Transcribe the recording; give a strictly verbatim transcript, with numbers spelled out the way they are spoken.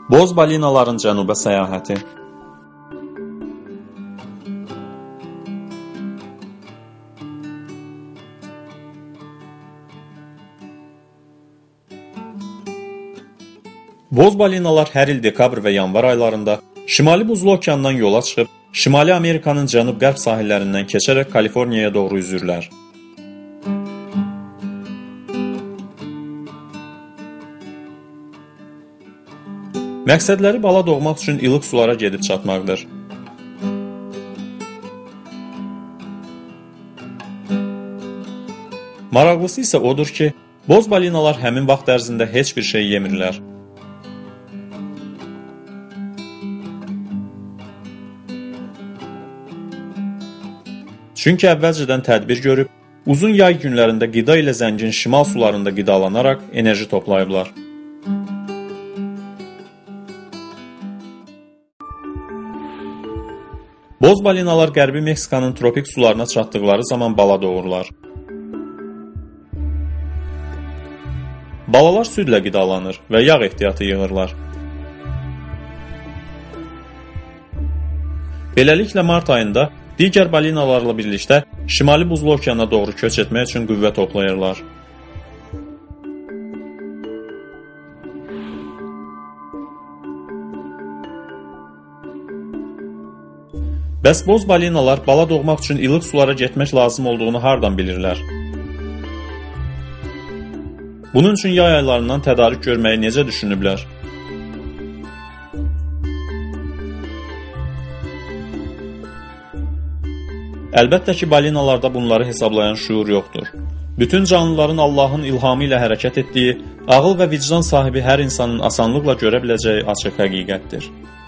Boz balinaların cənuba səyahəti. Boz balinalar hər il dekabr və yanvar aylarında Şimali Buzlu Okeandan yola çıxıb, Şimali Amerikanın cənub-qərb sahillərindən keçərək Kaliforniyaya doğru üzürlər. Məqsədləri bala doğmaq üçün ilıq sulara gedib çatmaqdır. Maraqlısı isə odur ki, boz balinalar həmin vaxt ərzində heç bir şey yemirlər. Çünki əvvəlcədən tədbir görüb, uzun yay günlərində qida ilə zəngin şimal sularında qidalanaraq enerji toplayıblar. Boz balinalar Qərbi Meksikanın tropik sularına çatdıqları zaman bala doğurlar. Balalar südlə qidalanır və yağ ehtiyatı yığırlar. Beləliklə, mart ayında digər balinalarla birlikdə Şimali Buzlu Okeana doğru köç etmək üçün qüvvə toplayırlar. Bəs boz balinalar bala doğmaq üçün ilıq sulara getmək lazım olduğunu hardan bilirlər? Bunun üçün yay aylarından tədarük görməyi necə düşünüblər? Əlbəttə ki, balinalarda bunları hesablayan şuur yoxdur. Bütün canlıların Allahın ilhamı ilə hərəkət etdiyi, ağıl və vicdan sahibi hər insanın asanlıqla görə biləcəyi açıq həqiqətdir.